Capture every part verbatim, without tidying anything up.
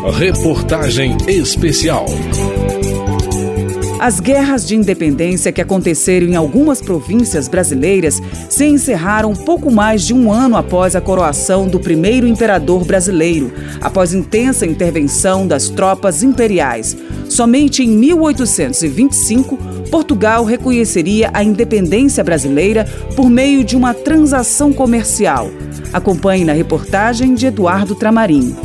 Reportagem especial. As guerras de independência que aconteceram em algumas províncias brasileiras se encerraram pouco mais de um ano após a coroação do primeiro imperador brasileiro, após intensa intervenção das tropas imperiais. Somente em mil oitocentos e vinte e cinco, Portugal reconheceria a independência brasileira por meio de uma transação comercial. Acompanhe na reportagem de Eduardo Tramarim.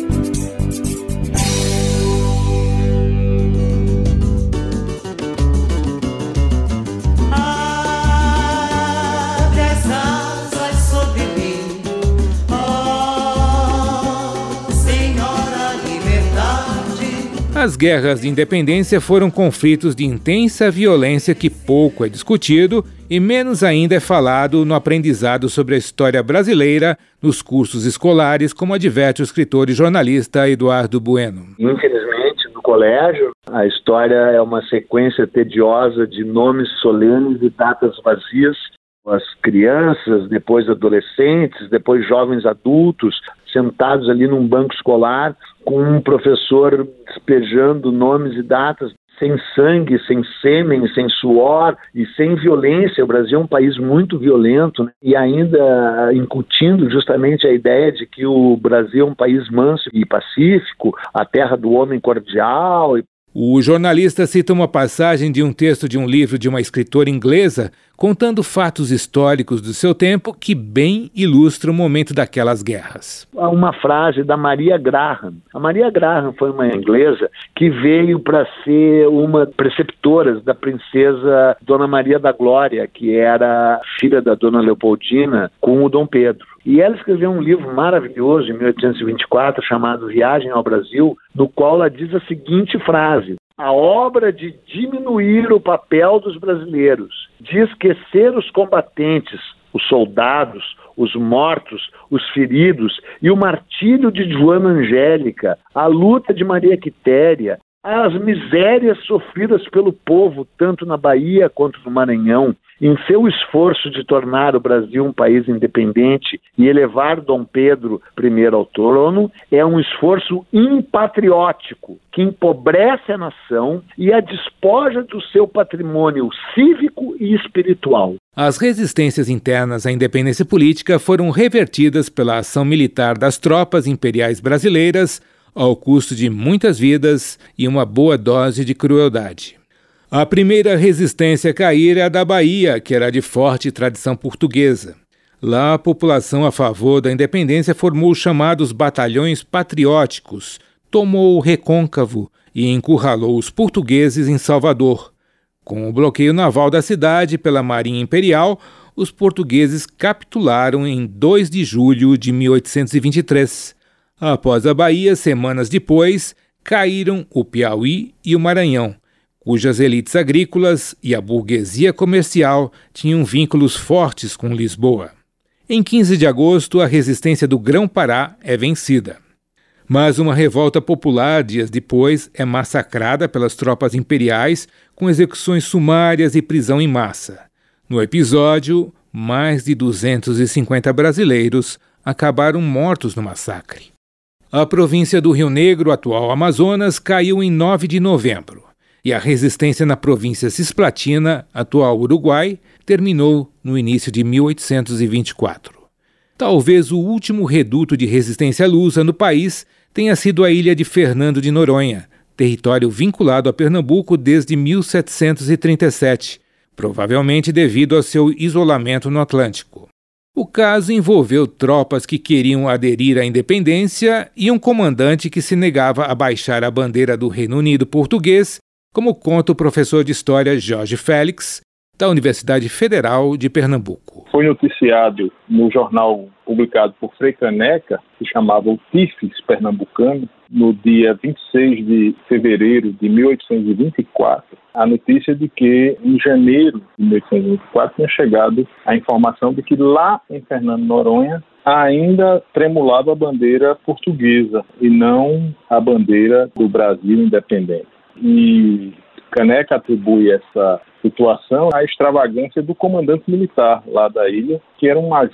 As guerras de independência foram conflitos de intensa violência que pouco é discutido e menos ainda é falado no aprendizado sobre a história brasileira nos cursos escolares, como adverte o escritor e jornalista Eduardo Bueno. Infelizmente, no colégio, a história é uma sequência tediosa de nomes solenes e datas vazias. As crianças, depois adolescentes, depois jovens adultos, sentados ali num banco escolar, com um professor despejando nomes e datas, sem sangue, sem sêmen, sem suor e sem violência. O Brasil é um país muito violento, né? E ainda incutindo justamente a ideia de que o Brasil é um país manso e pacífico, a terra do homem cordial. O jornalista cita uma passagem de um texto de um livro de uma escritora inglesa contando fatos históricos do seu tempo que bem ilustra o momento daquelas guerras. Há uma frase da Maria Graham. A Maria Graham foi uma inglesa que veio para ser uma preceptora da princesa Dona Maria da Glória, que era filha da Dona Leopoldina com o Dom Pedro. E ela escreveu um livro maravilhoso em mil oitocentos e vinte e quatro chamado Viagem ao Brasil, no qual ela diz a seguinte frase: a obra de diminuir o papel dos brasileiros, de esquecer os combatentes, os soldados, os mortos, os feridos e o martírio de Joana Angélica, a luta de Maria Quitéria, as misérias sofridas pelo povo, tanto na Bahia quanto no Maranhão, em seu esforço de tornar o Brasil um país independente e elevar Dom Pedro I ao trono, é um esforço impatriótico que empobrece a nação e a despoja do seu patrimônio cívico e espiritual. As resistências internas à independência política foram revertidas pela ação militar das tropas imperiais brasileiras, ao custo de muitas vidas e uma boa dose de crueldade. A primeira resistência a cair é a da Bahia, que era de forte tradição portuguesa. Lá, a população a favor da independência formou os chamados batalhões patrióticos, tomou o Recôncavo e encurralou os portugueses em Salvador. Com o bloqueio naval da cidade pela Marinha Imperial, os portugueses capitularam em dois de julho de mil oitocentos e vinte e três. Após a Bahia, semanas depois, caíram o Piauí e o Maranhão, cujas elites agrícolas e a burguesia comercial tinham vínculos fortes com Lisboa. Em quinze de agosto, a resistência do Grão-Pará é vencida. Mas uma revolta popular, dias depois, é massacrada pelas tropas imperiais com execuções sumárias e prisão em massa. No episódio, mais de duzentos e cinquenta brasileiros acabaram mortos no massacre. A província do Rio Negro, atual Amazonas, caiu em nove de novembro. E a resistência na província cisplatina, atual Uruguai, terminou no início de mil oitocentos e vinte e quatro. Talvez o último reduto de resistência lusa no país tenha sido a ilha de Fernando de Noronha, território vinculado a Pernambuco desde mil setecentos e trinta e sete, provavelmente devido ao seu isolamento no Atlântico. O caso envolveu tropas que queriam aderir à independência e um comandante que se negava a baixar a bandeira do Reino Unido português, como conta o professor de História Jorge Félix, da Universidade Federal de Pernambuco. Foi noticiado no jornal publicado por Frei Caneca, que chamava o Tifes Pernambucano, no dia vinte e seis de fevereiro de mil oitocentos e vinte e quatro, a notícia de que em janeiro de mil oitocentos e vinte e quatro tinha chegado a informação de que lá em Fernando de Noronha ainda tremulava a bandeira portuguesa e não a bandeira do Brasil independente. E Caneca atribui essa situação à extravagância do comandante militar lá da ilha, que era um major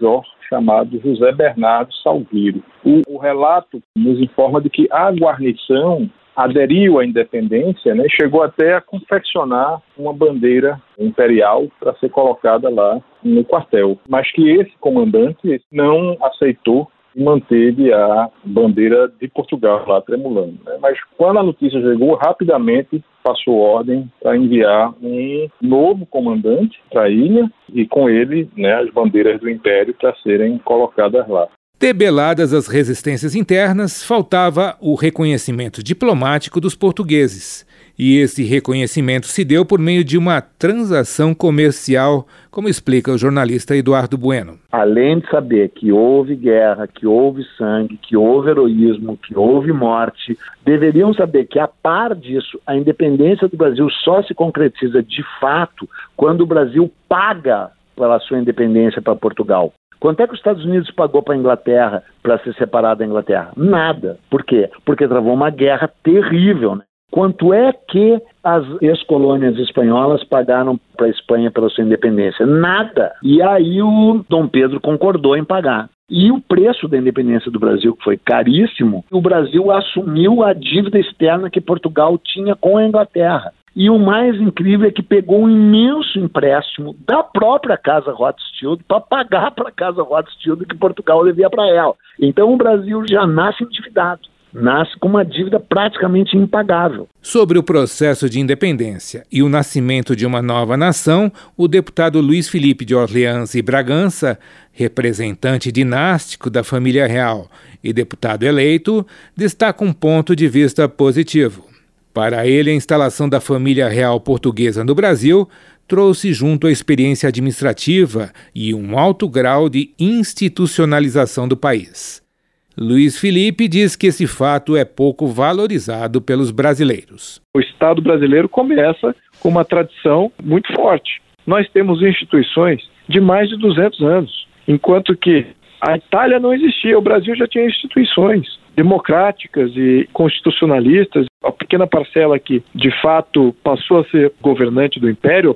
chamado José Bernardo Salgueiro. O, o relato nos informa de que a guarnição aderiu à independência, né, chegou até a confeccionar uma bandeira imperial para ser colocada lá no quartel, mas que esse comandante não aceitou e manteve a bandeira de Portugal lá tremulando, né? Mas quando a notícia chegou, rapidamente passou ordem para enviar um novo comandante para a ilha e com ele, né, as bandeiras do Império para serem colocadas lá. Debeladas as resistências internas, faltava o reconhecimento diplomático dos portugueses. E esse reconhecimento se deu por meio de uma transação comercial, como explica o jornalista Eduardo Bueno. Além de saber que houve guerra, que houve sangue, que houve heroísmo, que houve morte, deveriam saber que, a par disso, a independência do Brasil só se concretiza de fato quando o Brasil paga pela sua independência para Portugal. Quanto é que os Estados Unidos pagou para a Inglaterra para se separar da Inglaterra? Nada. Por quê? Porque travou uma guerra terrível, né? Quanto é que as ex-colônias espanholas pagaram para a Espanha pela sua independência? Nada. E aí o Dom Pedro concordou em pagar. E o preço da independência do Brasil, que foi caríssimo, o Brasil assumiu a dívida externa que Portugal tinha com a Inglaterra. E o mais incrível é que pegou um imenso empréstimo da própria Casa Rothschild para pagar para a Casa Rothschild que Portugal devia para ela. Então o Brasil já nasce endividado, nasce com uma dívida praticamente impagável. Sobre o processo de independência e o nascimento de uma nova nação, o deputado Luiz Felipe de Orleans e Bragança, representante dinástico da família real e deputado eleito, destaca um ponto de vista positivo. Para ele, a instalação da família real portuguesa no Brasil trouxe junto a experiência administrativa e um alto grau de institucionalização do país. Luiz Felipe diz que esse fato é pouco valorizado pelos brasileiros. O Estado brasileiro começa com uma tradição muito forte. Nós temos instituições de mais de duzentos anos, enquanto que a Itália não existia, o Brasil já tinha instituições democráticas e constitucionalistas. A pequena parcela que, de fato, passou a ser governante do Império,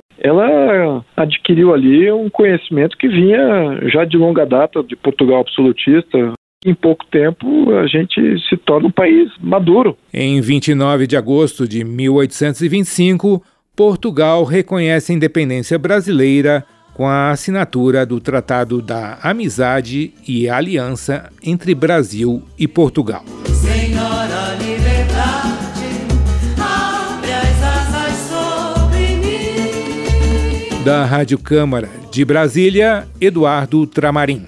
ela adquiriu ali um conhecimento que vinha já de longa data de Portugal absolutista. Em pouco tempo, a gente se torna um país maduro. Em vinte e nove de agosto de mil oitocentos e vinte e cinco, Portugal reconhece a independência brasileira com a assinatura do Tratado da Amizade e Aliança entre Brasil e Portugal. Senhora Liberdade, abre as asas sobre mim. Da Rádio Câmara de Brasília, Eduardo Tramarim.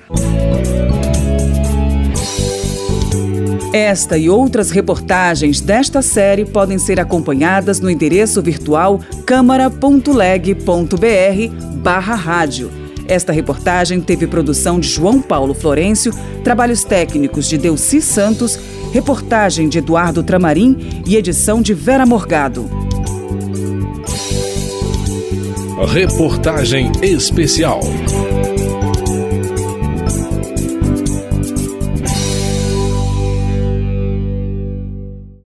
Esta e outras reportagens desta série podem ser acompanhadas no endereço virtual câmara ponto leg ponto br barra rádio. Esta reportagem teve produção de João Paulo Florencio, trabalhos técnicos de Delci Santos, reportagem de Eduardo Tramarim e edição de Vera Morgado. Reportagem especial.